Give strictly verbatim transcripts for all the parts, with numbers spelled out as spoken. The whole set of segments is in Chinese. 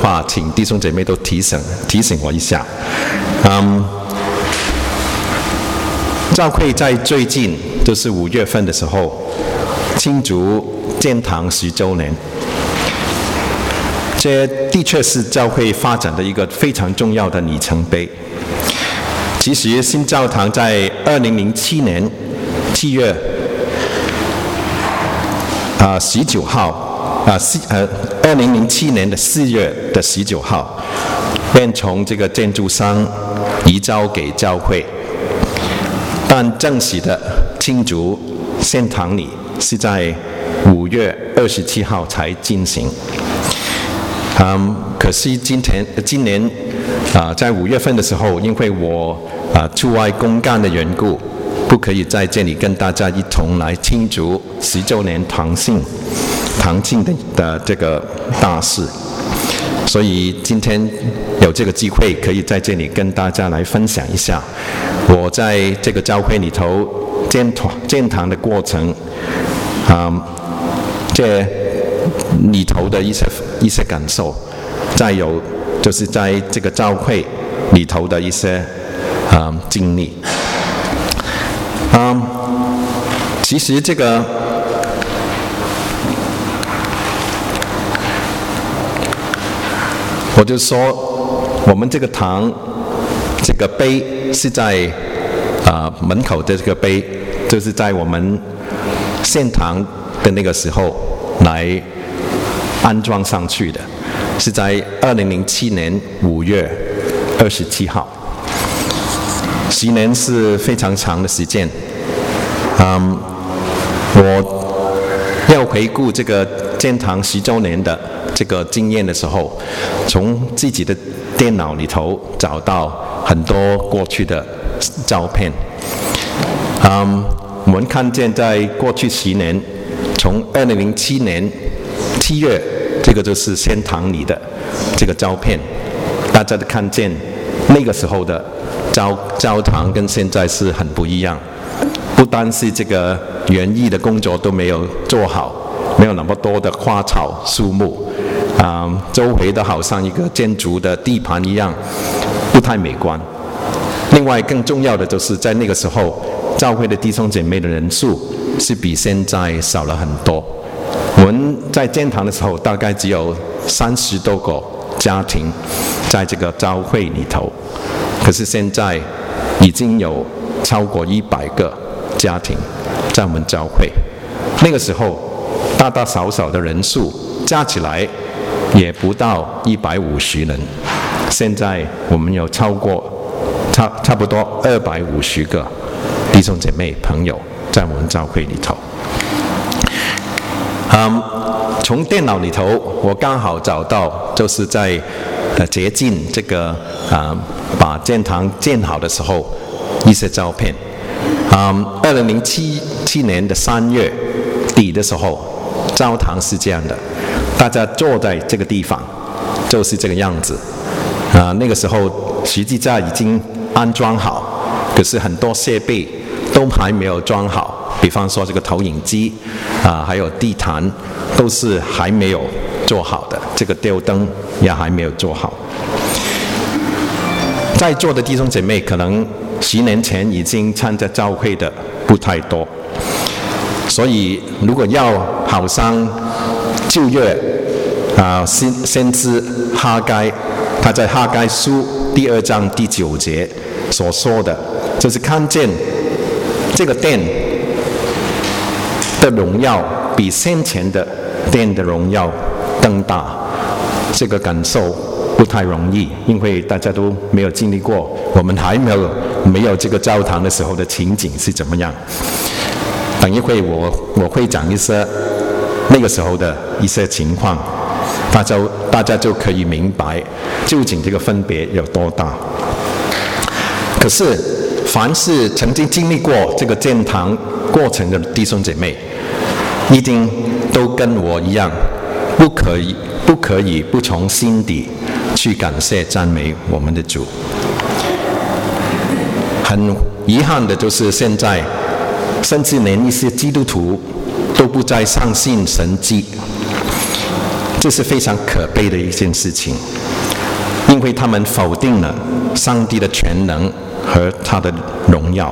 话，请弟兄姐妹都提醒提醒我一下。嗯，教会在最近就是五月份的时候庆祝建堂十周年，这的确是教会发展的一个非常重要的里程碑。其实新教堂在二零零七年七月啊十九号啊四呃二零零七年的四月的十九号，便从这个建筑商移交给教会，但正式的庆祝献堂礼是在五月二十七号才进行。嗯，可惜今天今年啊、呃，在五月份的时候，因为我啊、呃、出外公干的缘故，不可以在这里跟大家一同来庆祝十周年堂庆堂庆的的这个大事，所以今天有这个机会，可以在这里跟大家来分享一下我在这个教会里头建堂建堂的过程，啊、嗯，这里头的一些一些感受，再有就是在这个教会里头的一些啊、嗯、经历。啊、嗯，其实这个我就说，我们这个堂这个碑是在啊、呃、门口的这个碑，就是在我们献堂的那个时候来安装上去的，是在二零零七年五月二十七号。十年是非常长的时间。嗯，我要回顾这个建堂十周年的这个经验的时候，从自己的电脑里头找到很多过去的照片。嗯，我们看见在过去十年，从二零零七年七月，这个就是献堂里的这个照片，大家都看见那个时候的教教堂跟现在是很不一样，不单是这个园艺的工作都没有做好，没有那么多的花草树木，啊、嗯，周围的好像一个建筑的地盘一样，不太美观。另外更重要的就是在那个时候，教会的弟兄姐妹的人数是比现在少了很多。我们在建堂的时候，大概只有三十多个家庭在这个教会里头，可是现在已经有超过一百个家庭在我们教会。那个时候大大小小的人数加起来也不到一百五十人，现在我们有超过差差不多二百五十个弟兄姐妹朋友在我们教会里头。嗯，从电脑里头我刚好找到，就是在呃接近这个啊、呃、把建堂建好的时候一些照片。嗯，二零零七七年的三月底的时候，教堂是这样的，大家坐在这个地方就是这个样子。啊、呃，那个时候实际上已经安装好，可是很多设备都还没有装好。比方说这个投影机啊、呃，还有地毯都是还没有做好的，这个吊灯也还没有做好。在座的弟兄姐妹可能十年前已经参加教会的不太多，所以如果要好像旧约啊、呃、先先知哈该，他在哈该书第二章第九节所说的，就是看见这个殿的荣耀比先前的殿的荣耀更大，这个感受不太容易，因为大家都没有经历过，我们还没有没有这个教堂的时候的情景是怎么样。等一会我我会讲一些那个时候的一些情况，大家大家就可以明白究竟这个分别有多大。可是凡是曾经经历过这个建堂过程的弟兄姐妹，一定都跟我一样，不可以不可以不从心底去感谢赞美我们的主。很遗憾的就是现在，甚至连一些基督徒都不再相信神迹。 这是非常可悲的一件事情，因为他们否定了上帝的全能和他的荣耀。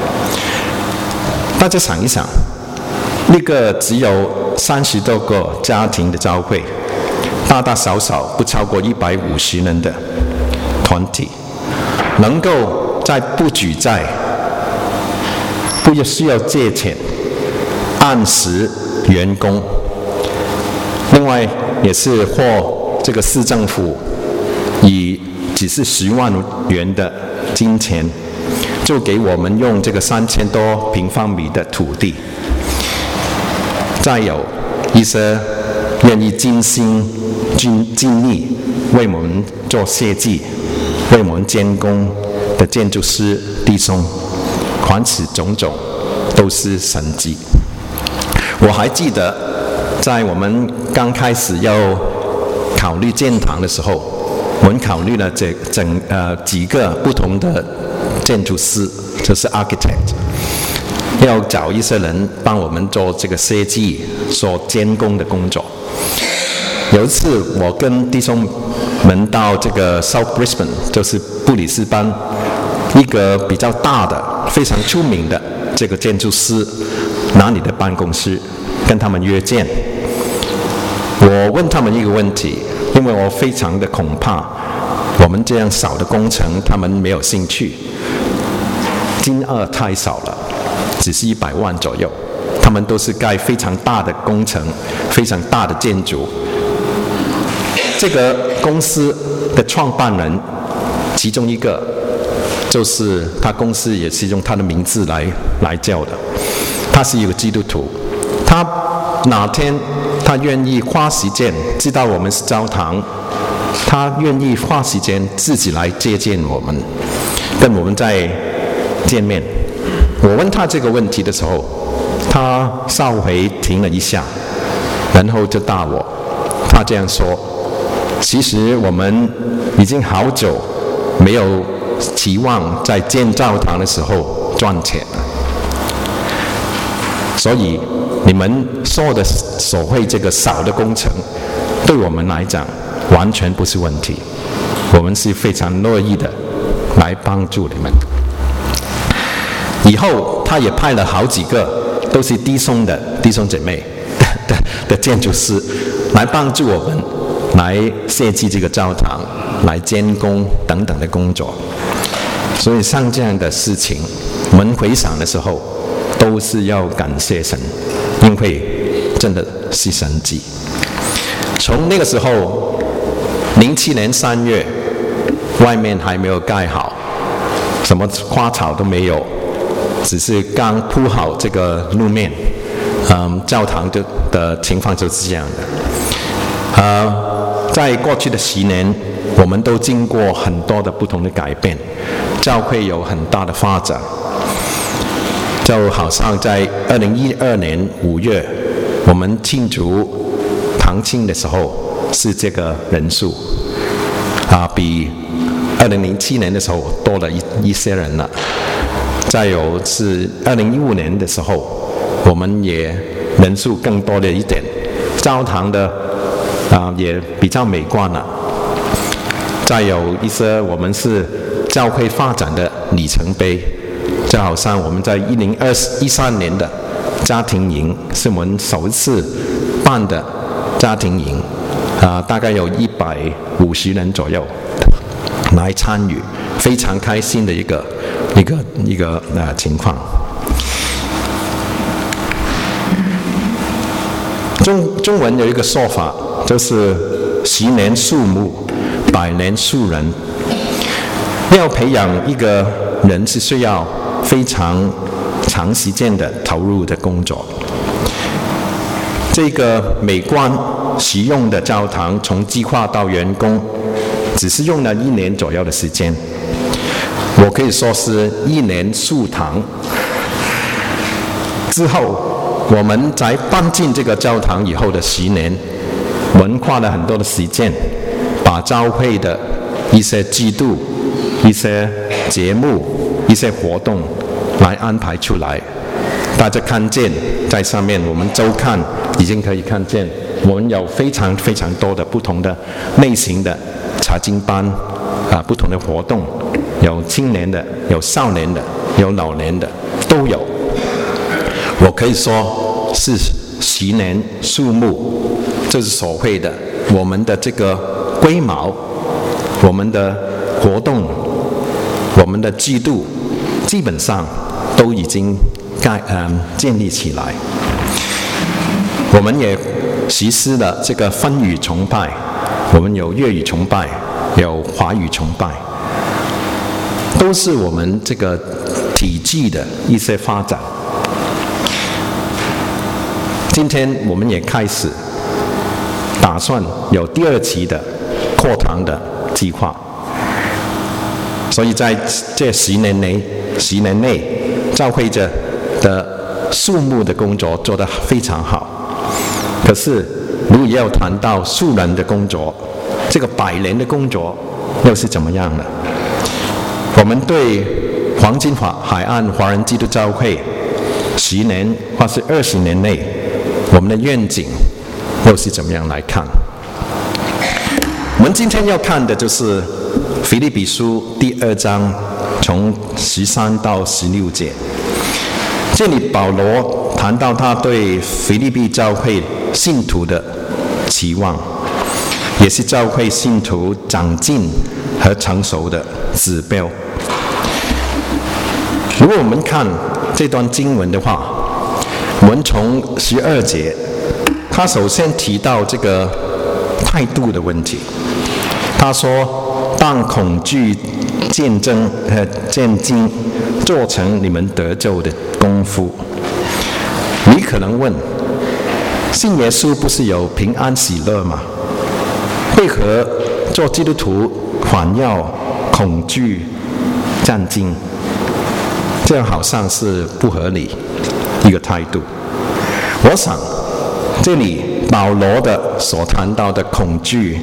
大家想一想，那个只有三十多个家庭的教会，大大小小不超过一百五十人的团体，能够在不举债、不需要借钱、按时员工，另外也是获这个市政府以只是十万元的金钱，就给我们用这个三千多平方米的土地。再有一些愿意尽心尽尽力为我们做设计、为我们监工的建筑师弟兄，凡此种种都是神迹。我还记得，在我们刚开始要考虑建堂的时候，我们考虑了这整呃几个不同的建筑师，就是 architect， 要找一些人帮我们做这个设计、做监工的工作。有一次，我跟弟兄们到这个 South Brisbane， 就是布里斯班一个比较大的、非常出名的这个建筑师哪里的办公室，跟他们约见。我问他们一个问题，因为我非常的恐怕我们这样小的工程他们没有兴趣，金额太少了，只是一百万左右，他们都是盖非常大的工程、非常大的建筑。这个公司的创办人其中一个，就是他公司也是用他的名字来来叫的，他是一个基督徒。他哪天他愿意花时间知道我们是教堂，他愿意花时间自己来接见我们，跟我们再见面。我问他这个问题的时候，他稍微停了一下，然后就答我，他这样说：其实我们已经好久没有期望在建教堂的时候赚钱了，所以你们说的所谓这个小的工程，对我们来讲完全不是问题，我们是非常乐意的来帮助你们。以后他也派了好几个都是弟兄的弟兄姐妹 的, 的, 的建筑师来帮助我们，来设计这个教堂，来监工等等的工作。所以像这样的事情，我们回想的时候都是要感谢神，因为真的是神迹。从那个时候零七年三月，外面还没有盖好，什么花草都没有，只是刚铺好这个路面，嗯，教堂的的情况就是这样的。呃，在过去的十年，我们都经过很多的不同的改变，教会有很大的发展。就好像在二零一二年五月，我们庆祝堂庆的时候是这个人数，啊，比二零零七年的时候多了一一些人了。再有是二零一五年的时候，我们也人数更多了一点，教堂的啊也比较美观了。再有一些我们是教会发展的里程碑，就好像我们在一零一三年的家庭营是我们首一次办的家庭营，啊，大概有一百五十人左右来参与，非常开心的一个一个一个呃情况。中中文有一个说法，就是十年树木，百年树人。要培养一个人是需要非常长时间的投入的工作。这个美观实用的教堂从计划到员工只是用了一年左右的时间，我可以说是一年树堂。之后我们在搬进这个教堂以后的十年，我们花了很多的时间，把教会的一些制度、一些节目、一些活动来安排出来。大家看见在上面，我们周刊已经可以看见我们有非常非常多的不同的类型的查经班啊，不同的活动，有青年的，有少年的，有老年的，都有。我可以说是十年树木，就是所谓的我们的这个规模，我们的活动，我们的制度，基本上都已经盖嗯建立起来。我们也实施了这个分语崇拜，我们有粤语崇拜，有华语崇拜，都是我们这个体制的一些发展。今天我们也开始打算有第二期的扩堂的计划，所以在这十年内，十年内，教会者的树木的工作做得非常好。可是，如果要谈到树人的工作，这个百年的工作又是怎么样呢？我们对黄金海岸华人基督教会十年或是二十年内，我们的愿景又是怎么样来看？我们今天要看的就是腓立比书第二章，从十三到十六节。这里保罗谈到他对腓立比教会信徒的期望，也是教会信徒长进和成熟的指标。如果我们看这段经文的话，我们从十二节，他首先提到这个态度的问题。他说：“当恐惧见证和见经，做成你们得救的功夫。”你可能问：信耶稣不是有平安喜乐吗？为何做基督徒反要恐惧战惊？这样好像是不合理一个态度。我想，这里保罗的所谈到的恐惧、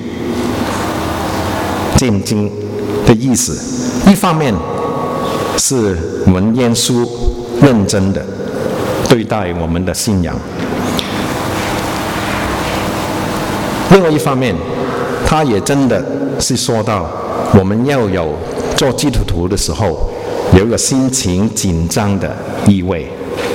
战惊的意思，一方面是我们严肃认真的对待我们的信仰，另外一方面，他也真的是说到我们要有做基督徒的时候有一个心情紧张的意味。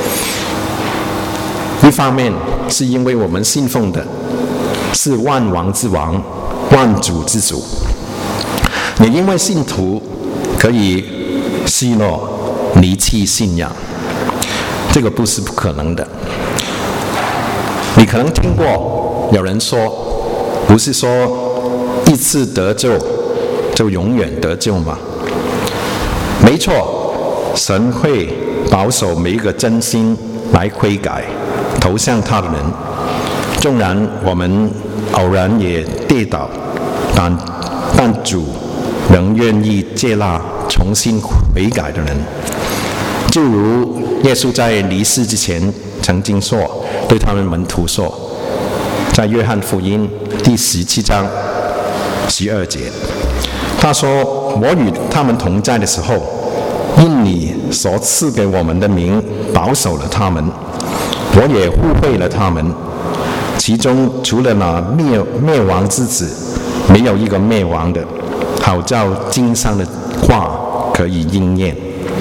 一方面是因为我们信奉的是万王之王、万主之主，也因为信徒可以奚落、离弃信仰，这个不是不可能的。你可能听过有人说，不是说一次得救就永远得救吗？没错，神会保守每一个真心来悔改投向他的人，纵然我们偶然也跌倒，但但主仍愿意接纳重新悔改的人。就如耶稣在离世之前曾经说，对他们门徒说，在约翰福音第十七章十二节，他说：“我与他们同在的时候，因你所赐给我们的名保守了他们，我也护卫了他们，其中除了那灭灭亡之子，没有一个灭亡的，好叫经上的话可以应验。”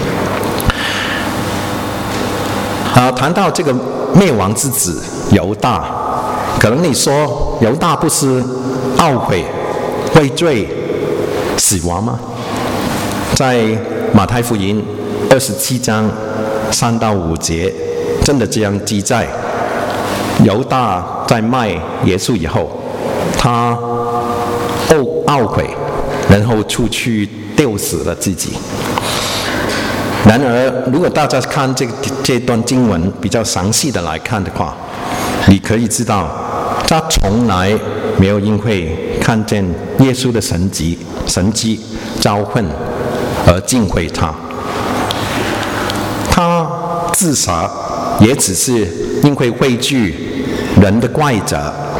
啊，谈到这个灭亡之子犹大，可能你说犹大不是懊悔、畏罪、死亡吗？在马太福音二十七章三到五节，真的这样记载：犹大在卖耶稣以后，他懊懊悔，然后出去吊死了自己。然而，如果大家看这个这段经文比较详细的来看的话，你可以知道，他从来没有因为看见耶稣的神迹、神迹遭恨而敬畏他。他自杀也只是因为畏惧人的怪责，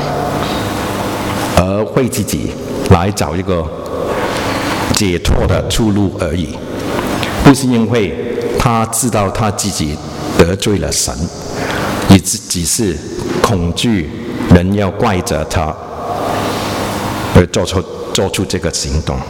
而为自己来找一个解脱的出路而已。不是因为他知道他自己得罪了神，也只是恐惧人要怪责他，而做出做出这个行动。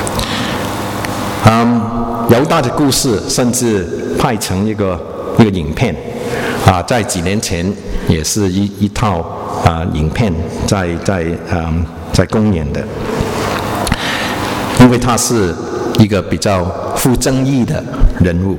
嗯，犹大的故事甚至拍成一个一个影片，啊，在几年前也是一一套啊影片在在嗯在公演的，因为他是一个比较富争议的人物。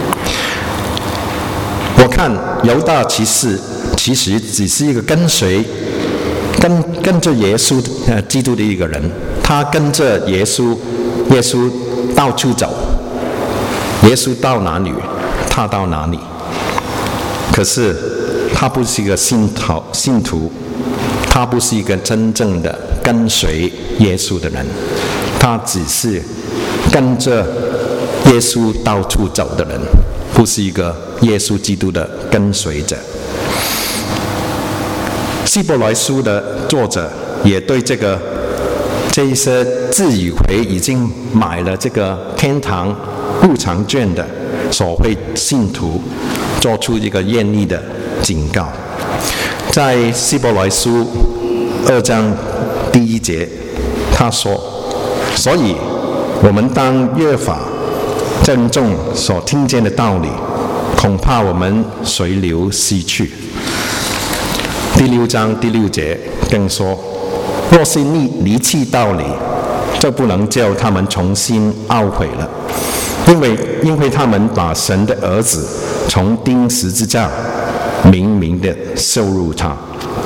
我看犹大其实其实只是一个跟随跟跟着耶稣呃基督的一个人，他跟着耶稣，耶稣到处走，耶稣到哪里，他到哪里。可是他不是一个信徒，信徒，他不是一个真正的跟随耶稣的人，他只是跟着耶稣到处走的人，不是一个耶稣基督的跟随者。希伯来书的作者也对这个这一些自以为已经买了这个天堂入场券的所谓信徒做出一个严厉的警告。在希伯来书二章第一节他说，所以我们当越发郑重所听见的道理，恐怕我们随流失去。第六章第六节更说，若是离离弃道理，就不能叫他们重新懊悔了，因为因为他们把神的儿子从钉十字架明明的羞辱他。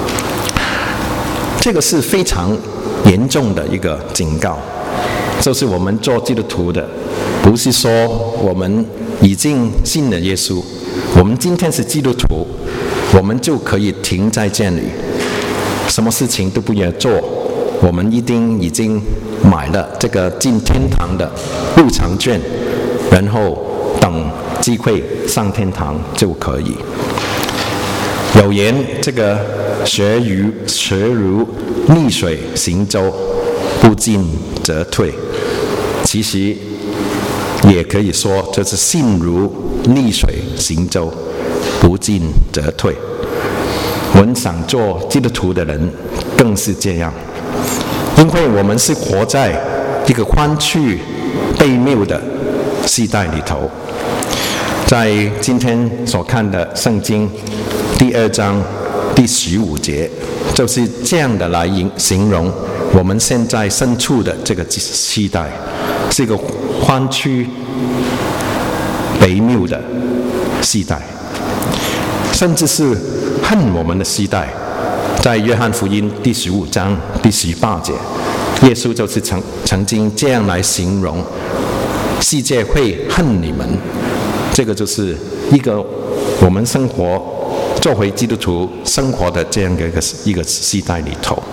这个是非常严重的一个警告，就是我们做基督徒的，不是说我们已经信了耶稣，我们今天是基督徒，我们就可以停在这里，什么事情都不要做，我们一定已经买了这个进天堂的入场券，然后等机会上天堂就可以。有言这个学如学如逆水行舟，不进则退，其实也可以说就是信如逆水行舟，不进则退。我们想做基督徒的人更是这样，因为我们是活在一个弯曲悖谬的时代里头。在今天所看的圣经第二章第十五节，就是这样的来形容我们现在身处的这个时代，是一个弯曲悖谬的时代，甚至是恨我们的时代。在约翰福音第十五章第十八节，耶稣就是曾曾经这样来形容世界会恨你们。这个就是一个我们生活作为基督徒生活的这样的一个一个时代里头。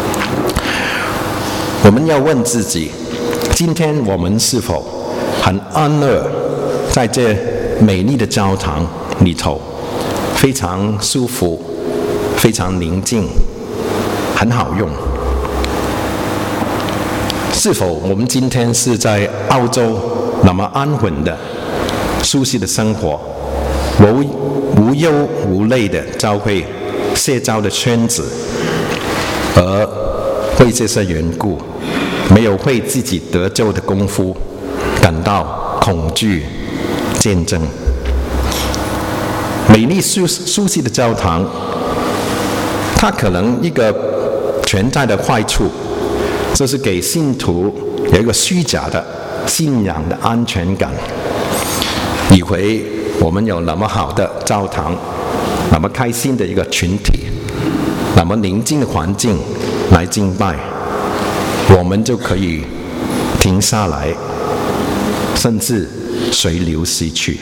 我们要问自己，今天我们是否很安乐在这美丽的教堂里头，非常舒服，非常宁静，很好用？是否我们今天是在澳洲那么安稳的舒适的生活，无无忧无虑的教会社交的圈子，而为这些缘故没有为自己得救的功夫感到恐惧见证？美丽舒舒适的教堂，它可能一个存在的坏处，就是给信徒有一个虚假的信仰的安全感，以为我们有那么好的教堂，那么开心的一个群体，那么宁静的环境来敬拜，我们就可以停下来，甚至随流失去。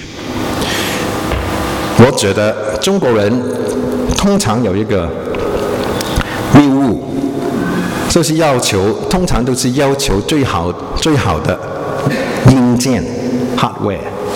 我觉得中国人通常有一个谬误，就是要求，通常都是要求最好最好的硬件 hardware。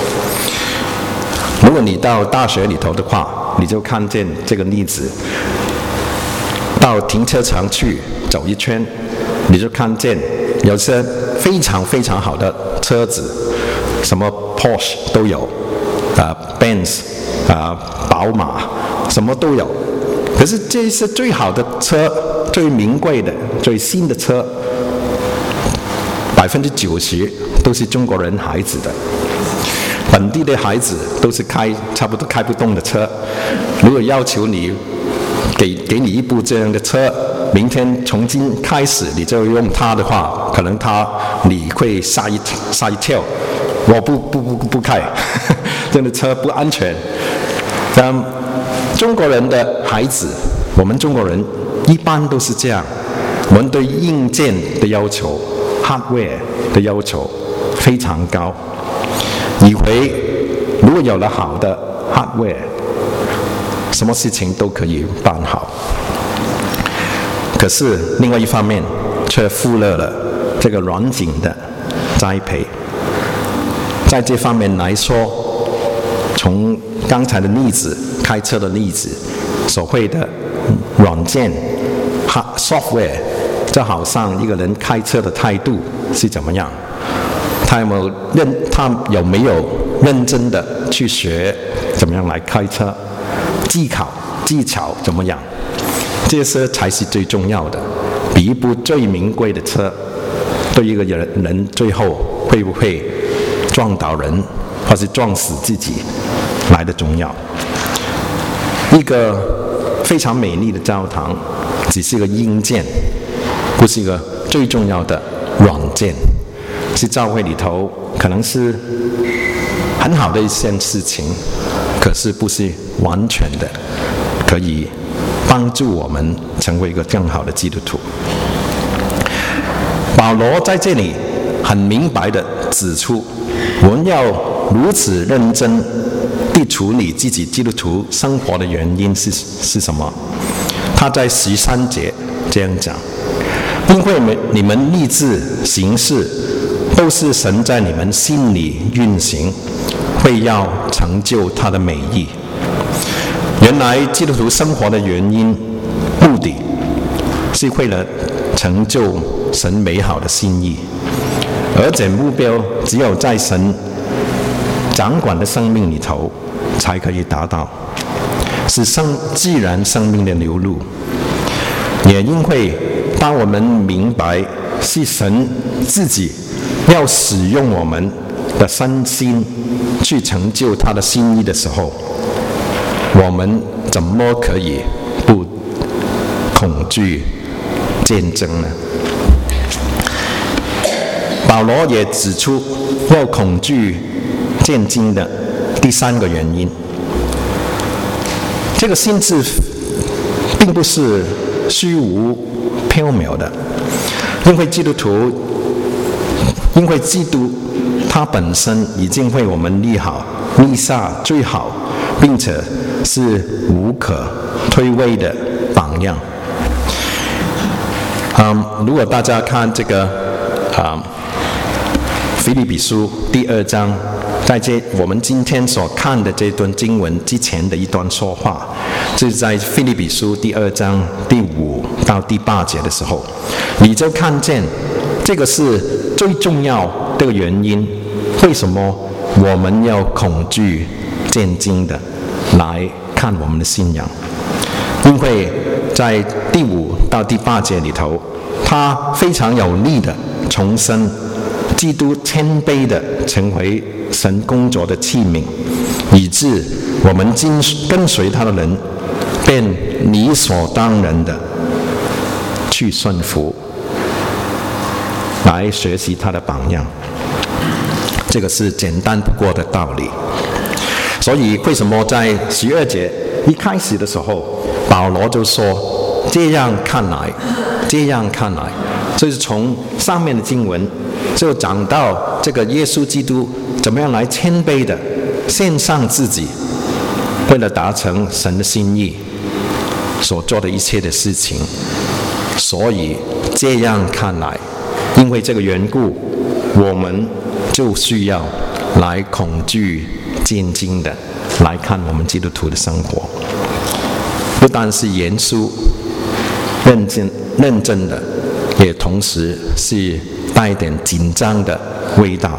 如果你到大学里头的话，你就看见这个例子，到停车场去走一圈，你就看见有些非常非常好的车子，什么 Porsche 都有，啊 Benz 啊宝马什么都有， 可是这些最好的车、最名贵的、最新的车，百分之九十都是中国人孩子的。本地的孩子都是开差不多开不动的车。如果要求你给给你一部这样的车，明天从今开始你就用它的话，可能他你会吓一吓一跳。我不不不不开，这样的车不安全。嗯，中国人的孩子，我们中国人一般都是这样，我们对硬件的要求 hardware 的要求非常高，以为如果有了好的 hardware， 什么事情都可以办好。可是另外一方面却忽略了这个软件的栽培。在这方面来说，从刚才的例子，开车的例子，所谓的软件 software， 就好像一个人开车的态度是怎么样，他有没有认他有没有认真的去学怎么样来开车，技巧技巧怎么样，这些才是最重要的。比一部最名贵的车，对一个人人最后会不会撞倒人，或是撞死自己来的重要。一个非常美丽的教堂，只是一个硬件，不是一个最重要的软件。是教会里头可能是很好的一件事情，可是不是完全的可以帮助我们成为一个更好的基督徒。保罗在这里很明白地指出，我们要如此认真地处理自己基督徒生活的原因是是什么？他在十三节这样讲：因为你们立志行事，都是神在你们心里运行，为要成就他的美意。原来基督徒生活的原因、目的，是为了成就神美好的心意，而这目标只有在神掌管的生命里头才可以达到，是生自然生命的流露。也因为当我们明白是神自己要使用我们的身心去成就他的心意的时候，我们怎么可以不恐惧战争呢？保罗也指出要恐惧战争的第三个原因。这个心智并不是虚无缥缈的，因为基督徒，因为基督他本身已经为我们立好立下最好并且是无可推诿的榜样。嗯，如果大家看这个啊腓立比书第二章，在这我们今天所看的这段经文之前的一段说话，就是在腓立比书第二章第五到第八节的时候，你就看见这个是最重要的原因，为什么我们要恐惧战争的来看我们的信仰。因为在第五到第八节里头，他非常有力的重申基督谦卑的成为神工作的器皿，以致我们跟随他的人便理所当然的去顺服，来学习他的榜样。这个是简单不过的道理。所以为什么在十二节一开始的时候，保罗就说这样看来这样看来，就是从上面的经文就讲到这个耶稣基督怎么样来谦卑的献上自己，为了达成神的心意所做的一切的事情。所以这样看来，因为这个缘故，我们就需要来恐惧战惊的来看我们基督徒的生活，不但是严肃认真认真的，也同时是带一点紧张的味道。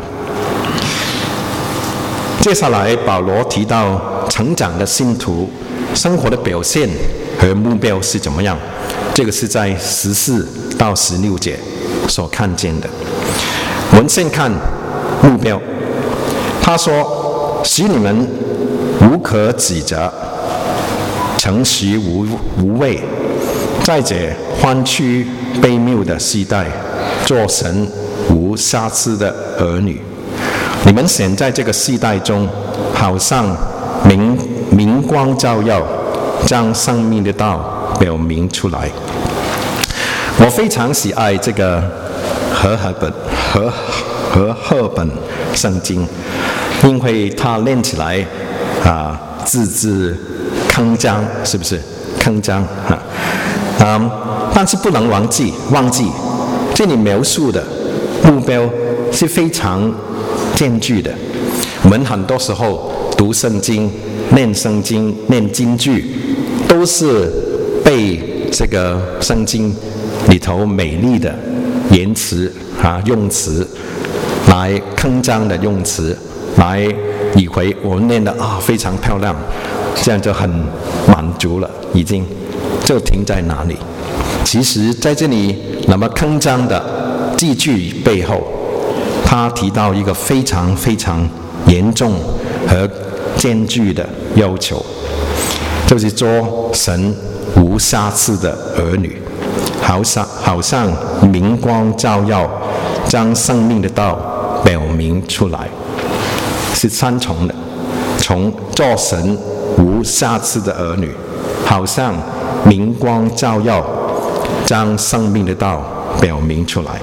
接下来保罗提到成长的信徒生活的表现和目标是怎么样？这个是在十四到十六节所看见的。我们先看目标，他说：“使你们无可指责，诚实无无畏，在这弯曲悖谬的时代，做神无瑕疵的儿女。你们显在这个世代中，好像明明光照耀，将生命的道表明出来。”我非常喜爱这个和合本和和合本圣经，因为它念起来啊字字铿锵，是不是铿锵啊？嗯，但是不能忘记忘记，这里描述的目标是非常艰巨的。我们很多时候读圣经、念圣经、念金句，都是被这个圣经里头美丽的言辞啊用词来铿锵的用词来以为我们念的啊非常漂亮，这样就很满足了，已经就停在哪里？其实在这里那么铿锵的字句背后，他提到一个非常非常严重和艰巨的要求，就是做神无瑕疵的儿女。好像好像明光照耀，将生命的道表明出来，是三重的：从做神无瑕疵的儿女，好像明光照耀，将生命的道表明出来。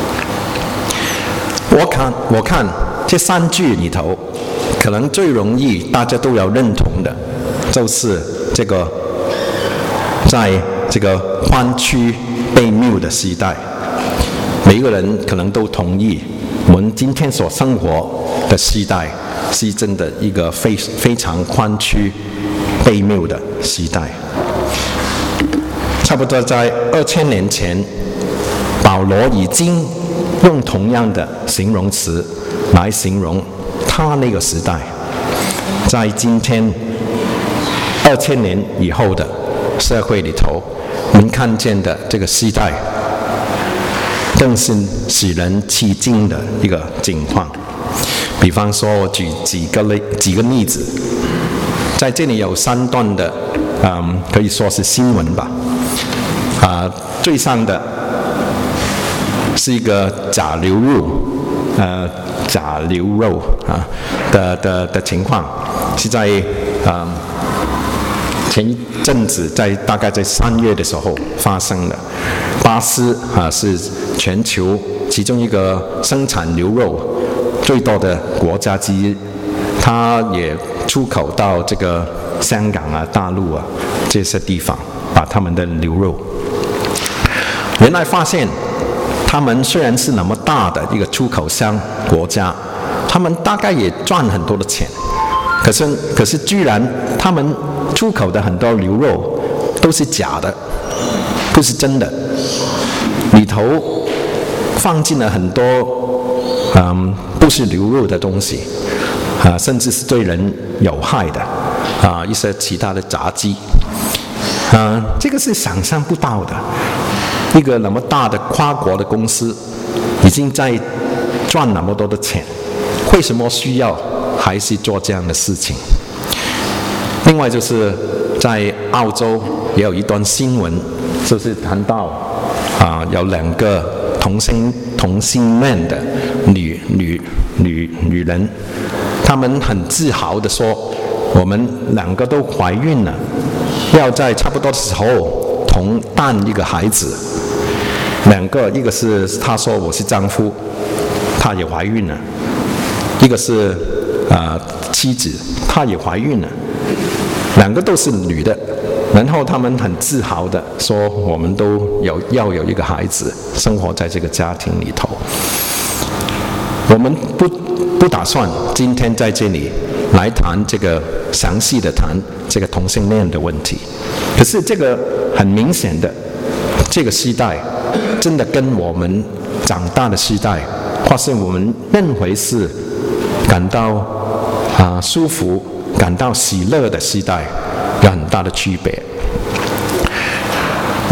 我看我看这三句里头，可能最容易大家都要认同的，就是这个在这个弯曲悖谬的时代，每一个人可能都同意，我们今天所生活的时代是真的一个非非常弯曲悖谬的时代。差不多在二千年前，保罗已经用同样的形容词来形容他那个时代。在今天二千年以后的社会里头，我们看见的这个时代，更是使人吃惊的一个情况。比方说，我举几个例几个例子，在这里有三段的，嗯，可以说是新闻吧。啊、呃，最上的是一个假流入，呃，假流肉啊的的的情况，是在啊。呃前一阵子在大概在三月的时候发生的。巴斯啊是全球其中一个生产牛肉最多的国家之一，它也出口到这个香港啊、大陆啊这些地方，把他们的牛肉。原来发现，他们虽然是那么大的一个出口商国家，他们大概也赚很多的钱，可是可是居然他们出口的很多牛肉都是假的，不是真的，里头放进了很多嗯不是牛肉的东西啊，甚至是对人有害的啊一些其他的杂质啊，这个是想象不到的。一个那么大的跨国的公司已经在赚那么多的钱，为什么需要还是做这样的事情？另外就是在澳洲也有一段新闻，就是谈到啊、呃、有两个同性同性恋的女女女女人，她们很自豪地说，我们两个都怀孕了，要在差不多的时候同诞一个孩子。两个，一个是她说我是丈夫，她也怀孕了；一个是呃妻子，她也怀孕了。两个都是女的，然后他们很自豪的说，我们都有要有一个孩子，生活在这个家庭里头。我们不不打算今天在这里来谈这个详细的谈这个同性恋的问题，可是这个很明显的，这个时代真的跟我们长大的时代，或是我们认为是感到啊、呃、舒服、感到喜乐的时代有很大的区别。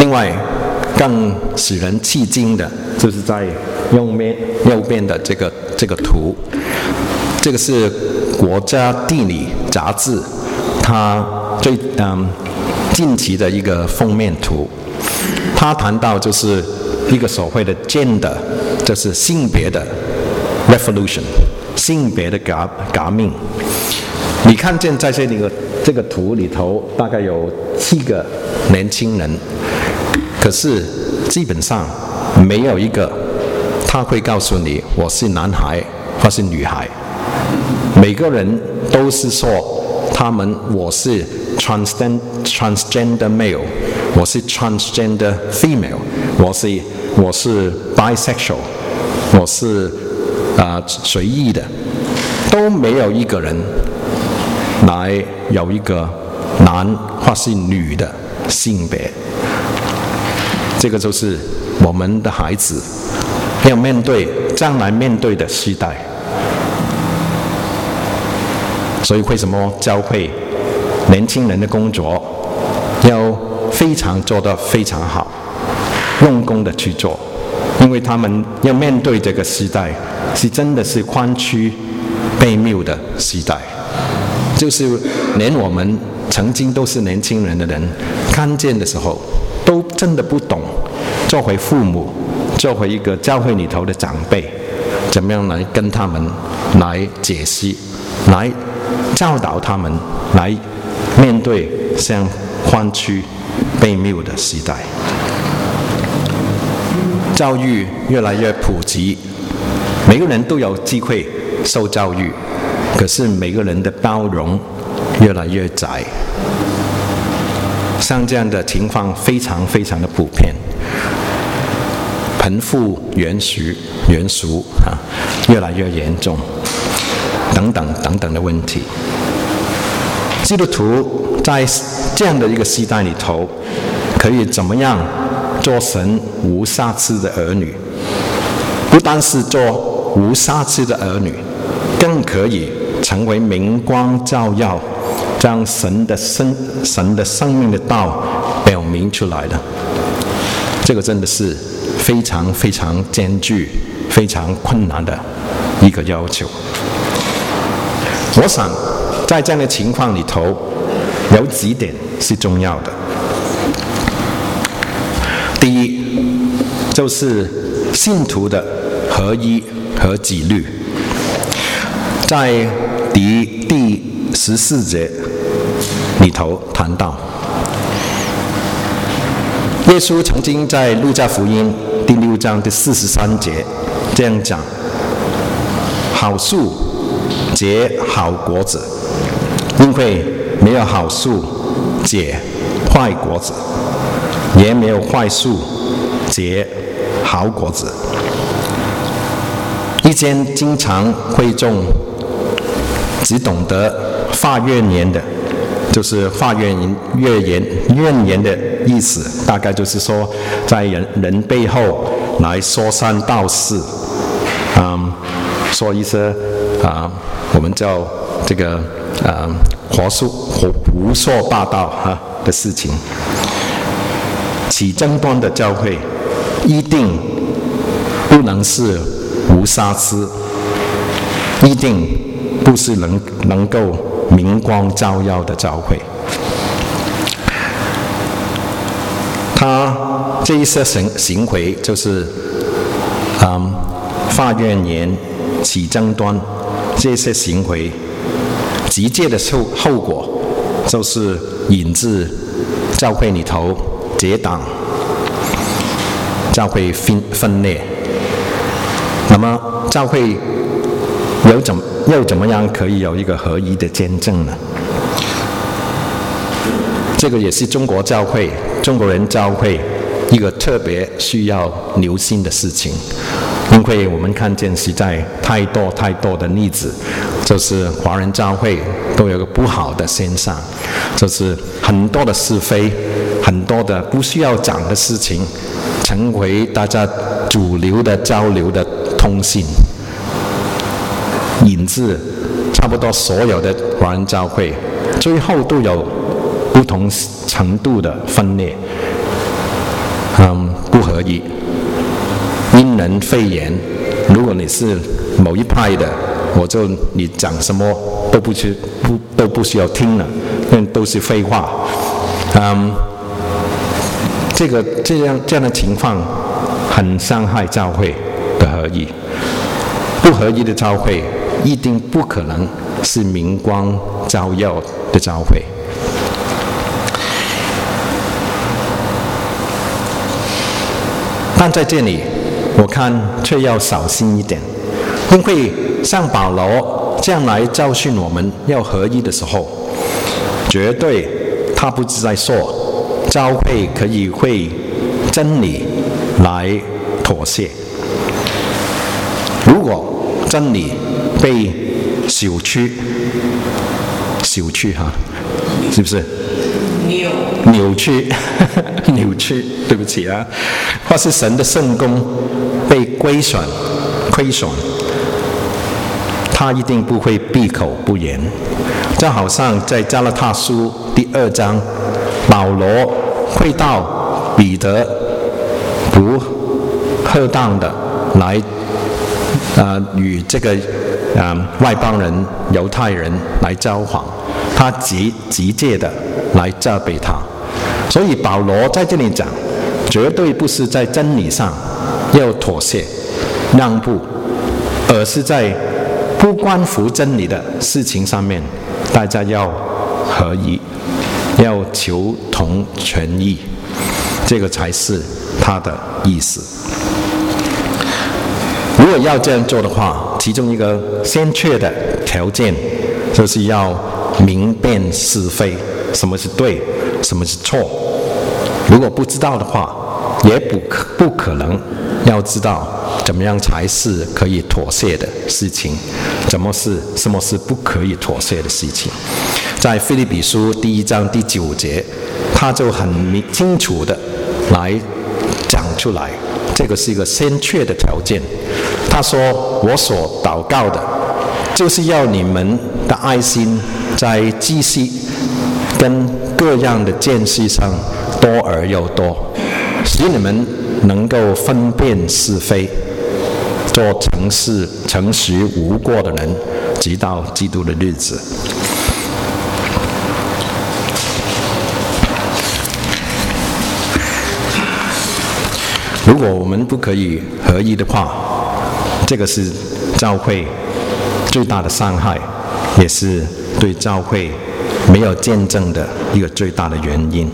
另外，更使人气惊的，就是在右面右边的这个这个图，这个是国家地理杂志它最嗯近期的一个封面图。他谈到就是一个所谓的 gender， 就是性别的 revolution， 性别的革革命。你看见在这个这个图里头，大概有七个年轻人，可是基本上没有一个他会告诉你我是男孩或是女孩，每个人都是说他们我是 transgender transgender male， 我是 transgender female， 我是我是 bisexual， 我是啊、呃、随意的，都没有一个人来有一个男或是女的性别。这个就是我们的孩子要面对将来面对的时代。所以为什么教会年轻人的工作要非常做得非常好，用功的去做，因为他们要面对这个时代是真的是弯曲悖谬的时代，就是连我们曾经都是年轻人的人看见的时候都真的不懂，作为父母，作为一个教会里头的长辈，怎么样来跟他们来解析，来教导他们，来面对像弯曲悖谬的时代。教育越来越普及，每个人都有机会受教育，可是每个人的包容越来越窄。像这样的情况非常非常的普遍，贫富悬殊悬殊啊，越来越严重，等等等等的问题。基督徒在这样的一个时代里头，可以怎么样做神无瑕疵的儿女？不单是做无瑕疵的儿女，更可以成为明光照耀，将神的生神的生命的道表明出来的。这个真的是非常非常艰巨、非常困难的一个要求。我想在这样的情况里头，有几点是重要的。第一，就是信徒的合一和纪律。在第第十四节里头谈到，耶稣曾经在路加福音第六章第四十三节这样讲：好树结好果子，因为没有好树结坏果子，也没有坏树结好果子。一间经常会众只懂得发怨言的，就是发怨言怨言怨言的意思，大概就是说在人人背后来说三道四，嗯，说一些啊，我们叫这个啊胡说胡说八道哈的事情。起争端的教会一定不能是无瑕疵，一定不是能能够明光照耀的教会。他这一些行行为就是，嗯，发怨言、起争端，这些行为直接的后后果就是引致教会里头结党，教会分分裂。那么教会有怎又怎么样可以有一个合一的见证呢？这个也是中国教会、中国人教会一个特别需要留心的事情，因为我们看见实在太多太多的例子，就是华人教会都有个不好的现象，就是很多的是非，很多的不需要讲的事情，成为大家主流的交流的通信，引致差不多所有的华人教会最后都有不同程度的分裂。 嗯，不合一，因人废言。如果你是某一派的，我就你讲什么都不去不都不需要听了，那都是废话。嗯，这个这样这样的情况很伤害教会的合一。不合一的教会一定不可能是明光照耀的教会。但在这里，我看却要小心一点，因为像保罗这样来教训我们要合一的时候，绝对他不是在说教会可以为真理来妥协。如果真理被扭曲，扭曲哈，是不是？扭扭曲，扭曲，对不起啊，或是神的圣工被亏损、亏损，他一定不会闭口不言。就好像在加拉太书第二章，保罗会到彼得不适当的来呃与这个呃外邦人、犹太人来交往，他急急切的来责备他。所以保罗在这里讲，绝对不是在真理上要妥协让步，而是在不关乎真理的事情上面，大家要合一，要求同存异，这个才是他的意思。如果要这样做的话，其中一个先决的条件就是要明辨是非，什么是对，什么是错。如果不知道的话，也不可不可能要知道怎么样才是可以妥协的事情，怎么是什么是不可以妥协的事情。在腓立比书第一章第九节，他就很清楚的来讲出来，这个是一个先决的条件。他说：“我所祷告的，就是要你们的爱心在知识跟各样的见识上多而又多，使你们能够分辨是非，做诚实、诚实无过的人，直到基督的日子。”如果我们不可以合一的话，这个是教会最大的伤害，也是对教会没有见证的一个最大的原因。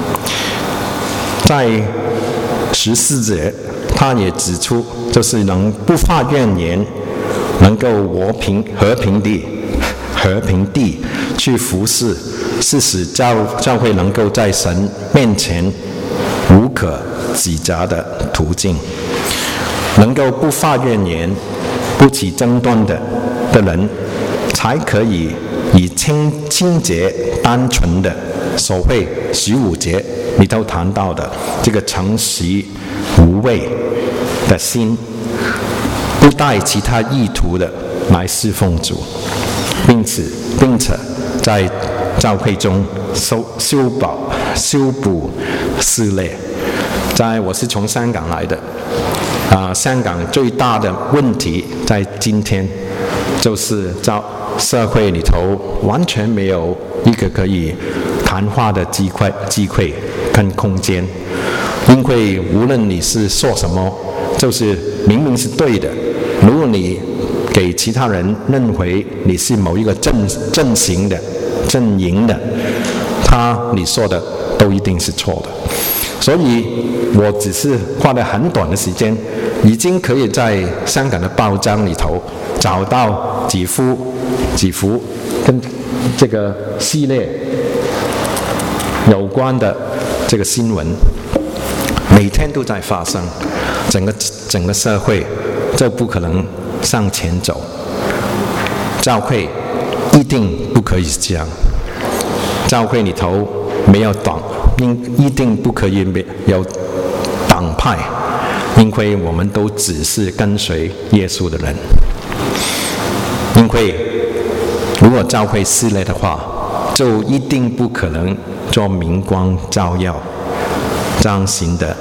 在十四节，他也指出，就是能不发怨言，能够和平和平地和平地去服侍，是使教教会能够在神面前无可指责的途径。能够不发怨言、不起争端的的人，才可以以清清洁、单纯的所谓十五节里头谈到的这个诚实无畏的心，不带其他意图的来侍奉主，并此并且在教会中修修补修补撕裂。在我是从香港来的。啊、呃，香港最大的问题在今天，就是在社会里头完全没有一个可以谈话的机会、机会跟空间，因为无论你是说什么，就是明明是对的，如果你给其他人认为你是某一个阵阵型的、阵营的，他你说的都一定是错的。所以我只是花了很短的时间，已经可以在香港的报章里头找到几幅几幅跟这个系列有关的这个新闻，每天都在发生，整个整个社会就不可能向前走，教会一定不可以是这样，教会里头没有党，一定不可以有党派，因为我们都只是跟随耶稣的人。因为如果教会撕裂的话，就一定不可能做明光照耀彰显的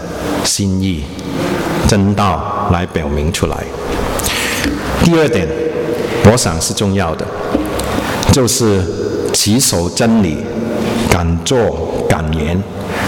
心意、真道来表明出来。第二点，我想是重要的，就是持守真理，敢做敢言。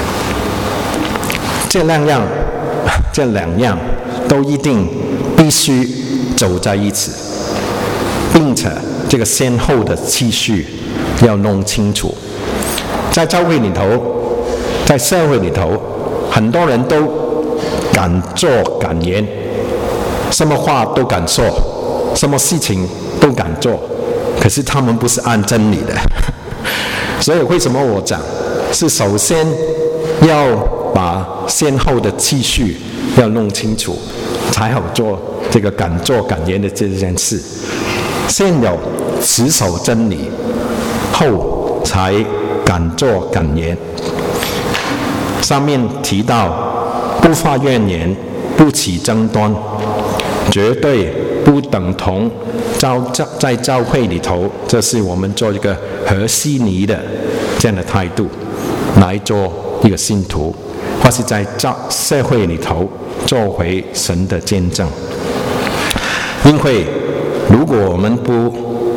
这两样，这两样都一定必须走在一起，并且这个先后的次序要弄清楚。在教会里头，在社会里头，很多人都敢做敢言，什么话都敢说，什么事情都敢做，可是他们不是按真理的。所以为什么我讲是首先要把先后的次序要弄清楚，才好做这个敢做敢言的这件事。先有持守真理，后才敢做敢言。上面提到不发怨言，不起争端，绝对不等同教在教会里头，这是我们做一个和稀泥的这样的态度来做一个信徒，或是在社会里头做回神的见证。因为如果我们不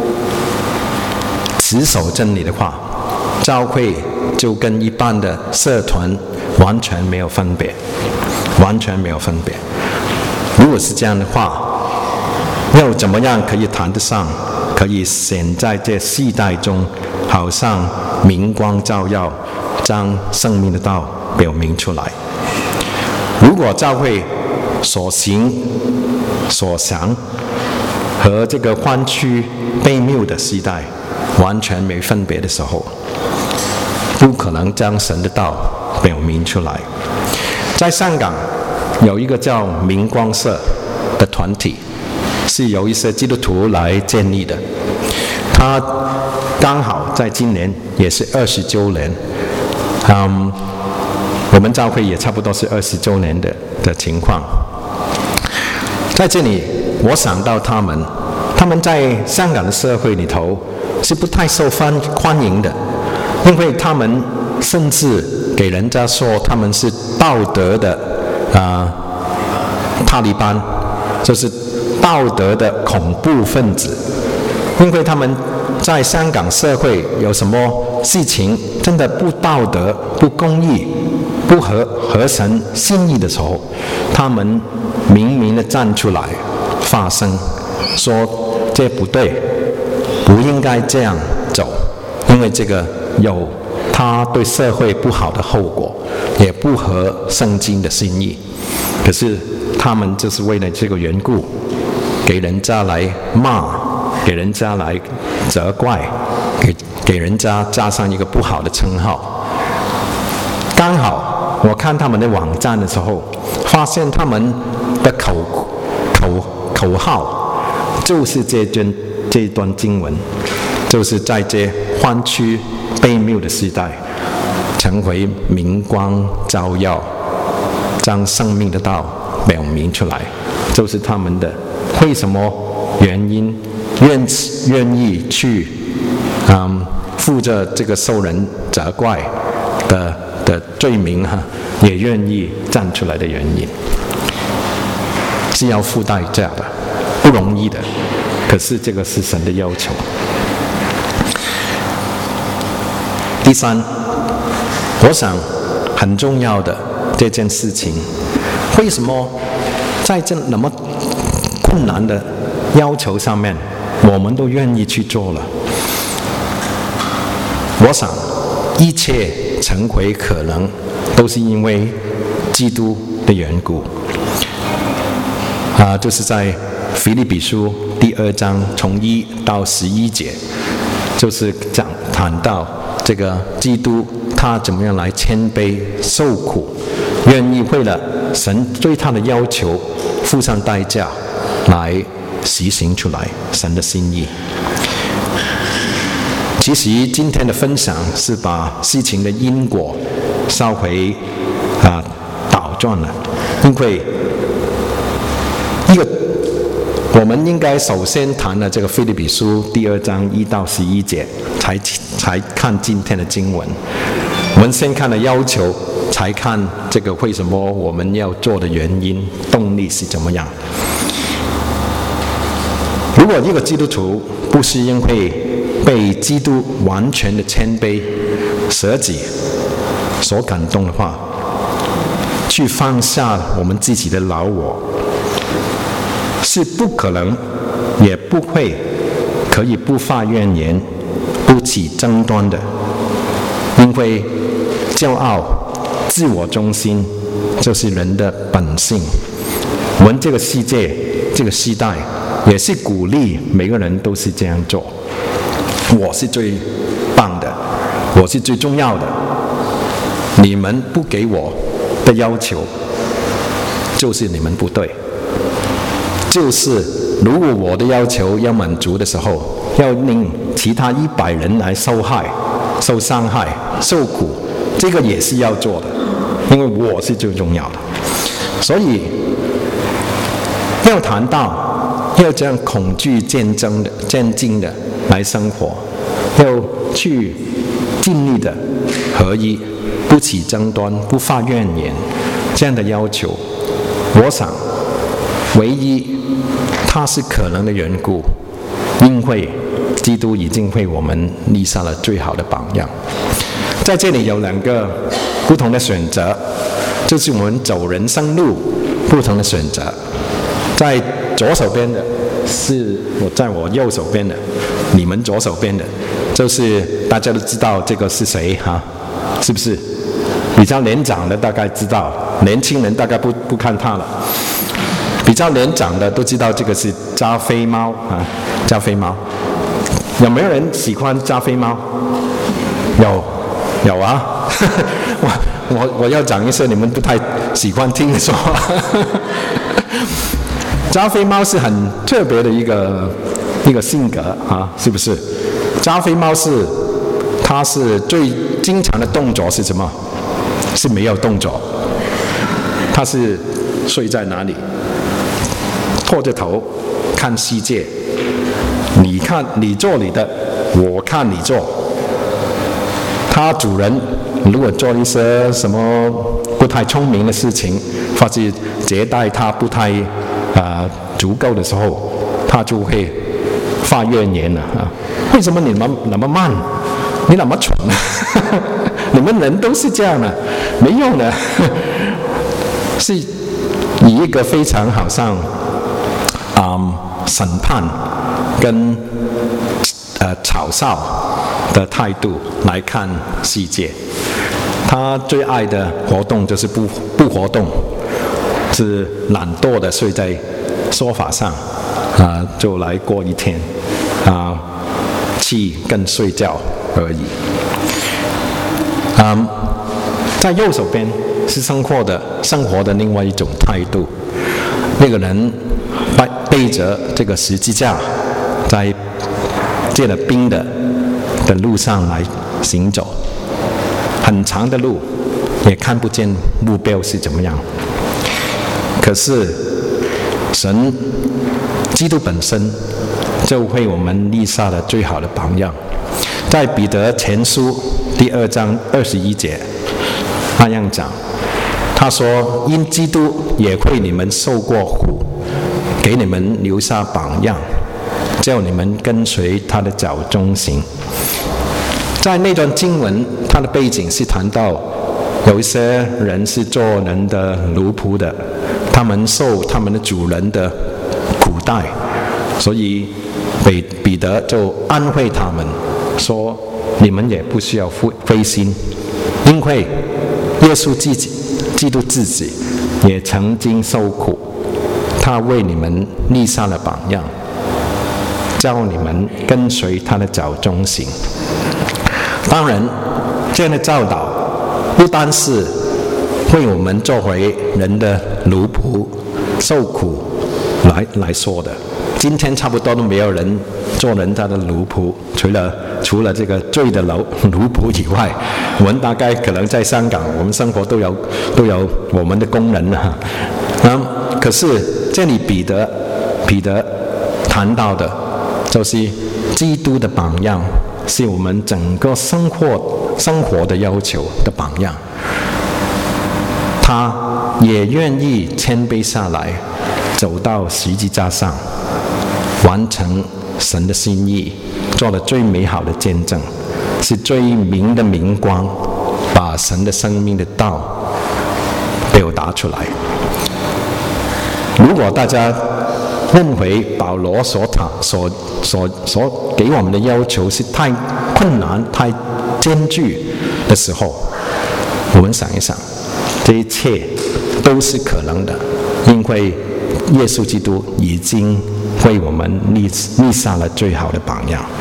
持守真理的话，教会就跟一般的社团完全没有分别，完全没有分别。如果是这样的话，要怎么样可以谈得上，可以显在这世代中，好像明光照耀，将生命的道表明出来。如果教会所行所想和这个弯曲悖谬的时代完全没分别的时候，不可能将神的道表明出来。在香港有一个叫明光社的团体，是由一些基督徒来建立的。他刚好在今年也是二十周年，嗯，我们教会也差不多是二十周年的的情况。在这里，我想到他们，他们在香港的社会里头是不太受欢欢迎的，因为他们甚至给人家说他们是道德的啊、呃、塔利班，就是道德的恐怖分子。因为他们在香港社会有什么事情真的不道德、不公义、不合合神心意的时候，他们明明的站出来发声，说这不对，不应该这样走，因为这个有他对社会不好的后果，也不合圣经的心意。可是他们就是为了这个缘故，给人家来骂，给人家来责怪，给给人家加上一个不好的称号。刚好我看他们的网站的时候，发现他们的口口口号就是这段这段经文，就是在这弯曲悖谬的时代，成为明光照耀，将生命的道表明出来，就是他们的为什么原因愿愿意去嗯负着这个受人责怪的的罪名哈，也愿意站出来的原因，是要付代价的，不容易的。可是这个是神的要求。第三，我想很重要的这件事情，为什么在这那么困难的要求上面，我们都愿意去做了？我想一切成为可能，都是因为基督的缘故。啊，就是在腓立比书第二章从一到十一节，就是讲谈到这个基督他怎么样来谦卑受苦，愿意为了神对他的要求付上代价，来实行出来神的心意。其实今天的分享是把事情的因果稍微啊倒转了，因为一个我们应该首先谈了这个腓立比书第二章一到十一节，才才看今天的经文。我们先看了要求， 才看这个为什么我们要做的原因、动力是怎么样。如果一个基督徒不是因为被基督完全的谦卑、舍己所感动的话，去放下我们自己的老我，是不可能，也不会可以不发怨言、不起争端的。因为骄傲、自我中心就是人的本性。我们这个世界、这个时代也是鼓励每个人都是这样做。我是最棒的，我是最重要的，你们不给我的要求，就是你们不对。就是如果我的要求要满足的时候，要令其他一百人来受害、受伤害、受苦，这个也是要做的，因为我是最重要的。所以要谈到要这样恐惧战争的、渐进的来生活，要去尽力的合一，不起争端，不发怨言，这样的要求，我想唯一它是可能的缘故，因为基督已经为我们立下了最好的榜样。在这里有两个不同的选择，就是我们走人生路不同的选择。在左手边的是我，在我右手边的，你们左手边的，就是大家都知道这个是谁哈，是不是？比较年长的大概知道，年轻人大概不不看他了。比较年长的都知道这个是加菲猫啊，加菲猫。有没有人喜欢加菲猫？有，有啊。我我我要讲一些你们不太喜欢听的说话。加菲猫是很特别的一个一个性格啊，是不是？加菲猫是它是最经常的动作是什么？是没有动作，它是睡在哪里？拖着头看世界，你看你做你的，我看你做。它主人如果做一些什么不太聪明的事情，或者接待它不太啊、呃、足够的时候，它就会发怨言了啊！为什么你们那么慢？你那么蠢？你们人都是这样的，没用的。是以一个非常好像啊、嗯、审判跟呃嘲笑的态度来看世界。他最爱的活动就是不不活动，是懒惰的睡在沙发上啊、呃，就来过一天啊，去跟睡觉而已。嗯，在右手边是生活的生活的另外一种态度。那个人背背着这个十字架，在结了冰的的路上来行走，很长的路，也看不见目标是怎么样。可是神基督本身就为我们立下了最好的榜样。在彼得前书第二章二十一节那样讲，他说：“因基督也为你们受过苦，给你们留下榜样，叫你们跟随他的脚中行。”在那段经文，它的背景是谈到有一些人是做人的奴仆的，他们受他们的主人的苦待，所以彼彼得就安慰他们说：“你们也不需要灰心，因为耶稣自己，基督自己也曾经受苦，他为你们立下了榜样，叫你们跟随他的脚中行。”当然，这样的教导不单是为我们作为人的奴仆受苦来来说的。今天差不多都没有人做人家的奴仆，除了除了这个罪的奴奴仆以外，我们大概可能在香港，我们生活都有都有我们的工人啊。嗯，可是这里彼得彼得谈到的，就是基督的榜样，是我们整个生活生活的要求的榜样。 他也愿意谦卑下来，走到十字架上，完成神的心意，做了最美好的见证，是最明的明光，把神的生命的道表达出来。如果大家认为保罗所谈所所所给我们的要求是太困难、太艰巨的时候，我们想一想，这一切都是可能的，因为耶稣基督已经为我们立立下了最好的榜样。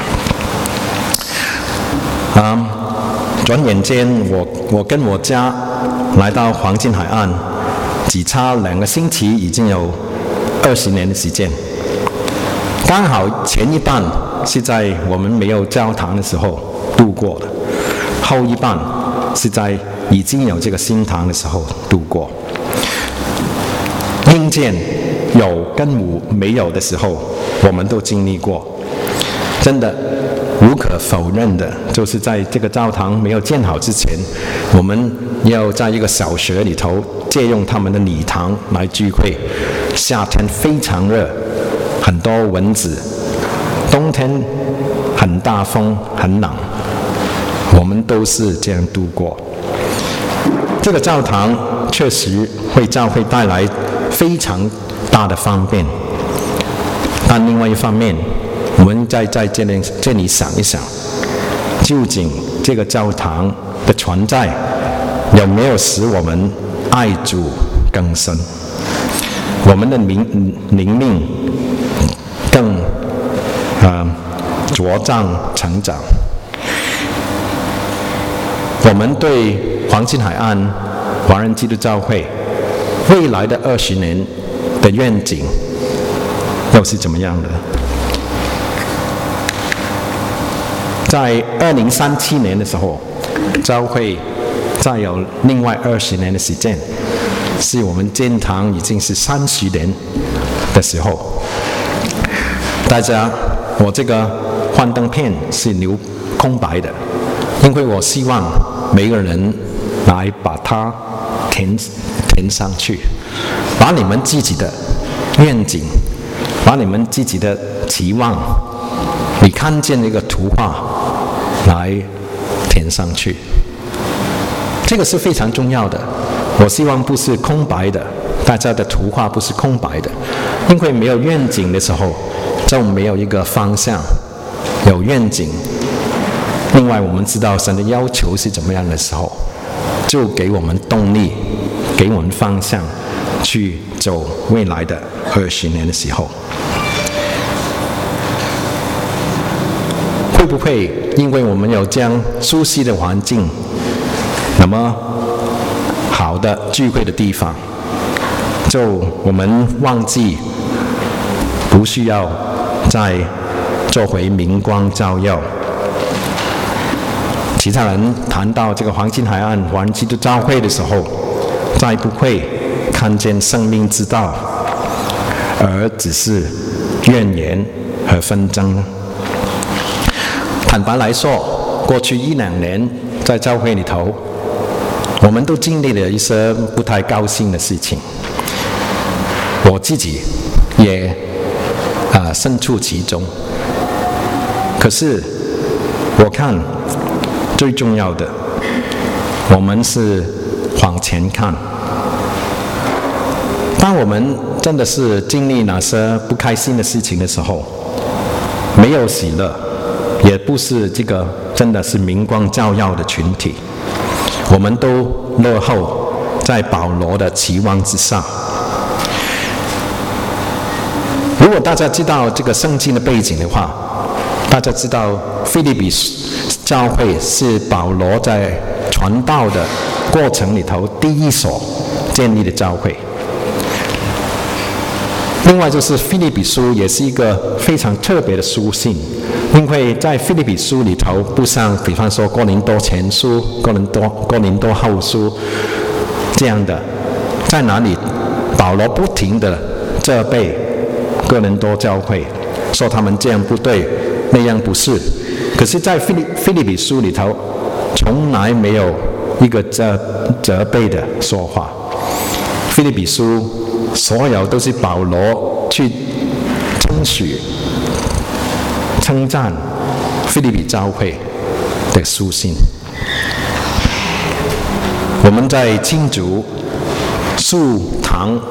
啊，转眼间我我跟我家来到黄金海岸，只差两个星期，已经有二十年的时间。刚好前一半是在我们没有教堂的时候度过的，后一半是在已经有这个新堂的时候度过。硬件有跟无没有的时候，我们都经历过。真的无可否认的，就是在这个教堂没有建好之前，我们要在一个小学里头借用他们的礼堂来聚会。夏天非常热，很多蚊子；冬天很大风，很冷。我们都是这样度过。这个教堂确实为教会带来非常大的方便，但另外一方面，我们再在这里这里想一想，究竟这个教堂的存在有没有使我们爱主更深，我们的灵灵命更呃茁壮成长？我们对黄金海岸华人基督教会未来的二十年的愿景又是怎么样的？在二零三七年的时候，教会再有另外二十年的时间，是我们建堂已经是三十年的时候。大家，我这个幻灯片是留空白的，因为我希望每个人来把它填填上去，把你们自己的愿景，把你们自己的期望，你看见一个图画来填上去，这个是非常重要的。我希望不是空白的，大家的图画不是空白的，因为没有愿景的时候，就没有一个方向。有愿景，另外我们知道神的要求是怎么样的时候，就给我们动力，给我们方向，去走未来的二十年的时候。会不会因为我们有这样熟悉的环境，那么好的聚会的地方，就我们忘记不需要再做回明光照耀？其他人谈到这个黄金海岸华人基督教会的时候，再不会看见生命之道，而只是怨言和纷争。坦白来说，过去一两年在教会里头，我们都经历了一些不太高兴的事情，我自己也啊、呃、身处其中。可是我看最重要的，我们是往前看。当我们真的是经历那些不开心的事情的时候，没有喜乐，也不是这个真的是明光照耀的群体，我们都落后在保罗的期望之上。如果大家知道这个圣经的背景的话，大家知道腓立比教会是保罗在传道的过程里头第一所建立的教会。另外就是腓立比书也是一个非常特别的书信，因为在腓立比书里头，不像比方说哥林多前书、哥林多哥林多后书这样的，在哪里保罗不停的责备哥林多教会，说他们这样不对，那样不是。可是在腓立腓立比书里头，从来没有一个责责备的说话， 腓立比书所有都是保罗去称许、称赞腓立比教会的书信。我们在庆祝树堂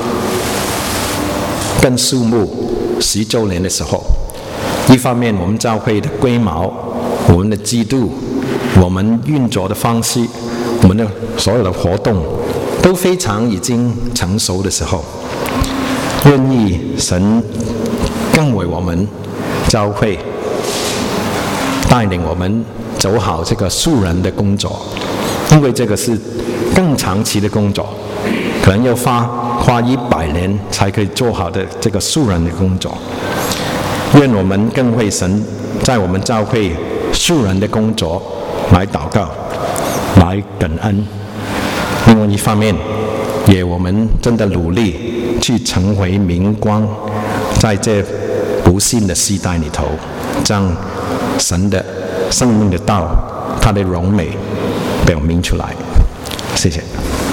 跟树木十周年的时候，一方面我们教会的规模、我们的制度、我们运作的方式、我们的所有的活动都非常已经成熟的时候，愿意神更为我们教会带领我们走好这个素人的工作，因为这个是更长期的工作，可能要花花一百年才可以做好的这个素人的工作。愿我们更为神在我们教会素人的工作来祷告，来感恩。另外一方面，也我们真的努力去成为明光，在这不幸的时代里头，将神的生命的道，它的荣美表明出来。谢谢。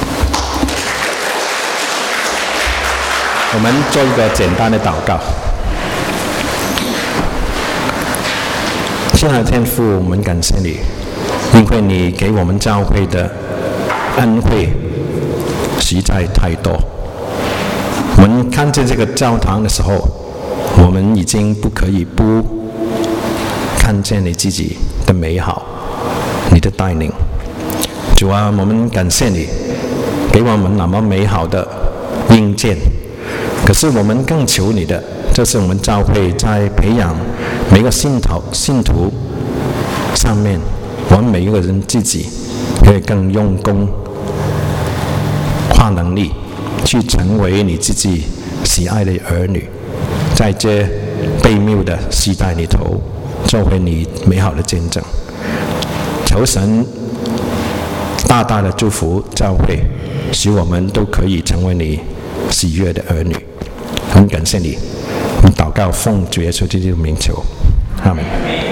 我们做一个简单的祷告。亲爱的天父，我们感谢你，因为你给我们教会的恩惠实在太多。我们看见这个教堂的时候，我们已经不可以不看见你自己的美好，你的带领。主啊，我们感谢你给我们那么美好的硬件，可是我们更求你的，就是我们教会在培养每个信徒信徒上面，我们每一个人自己可以更用功，花能力去成为你自己喜爱的儿女，在这悖谬的时代里头，做回你美好的见证。求神大大的祝福教会，使我们都可以成为你喜悦的儿女。很感谢你，我们祷告奉主耶稣基督的名求，阿们。